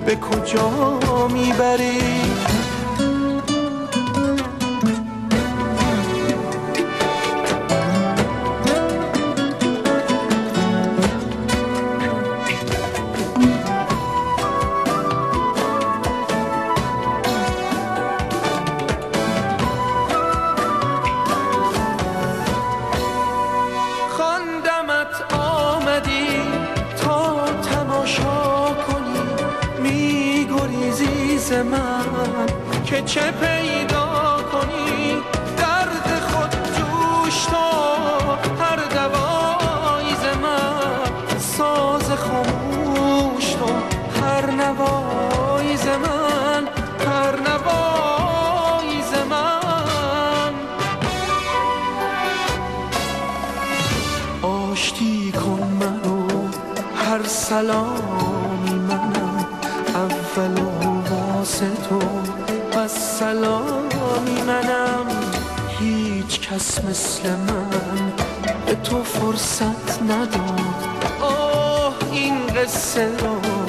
به کجا میبری؟ خواندمت آمدی تا تماشا کنی، میگریزی ز من که چه پیدا کنی. درد خود جوش تو هر دوایی ز من، ساز خاموش تو هر نوایی ز من، هر نوایی ز من. آشتی کن منو هر سلامی منم، اول و واسه تو پس سلامی منم. هیچ کس مثل من به تو فرصت نداد، آه این قصه رو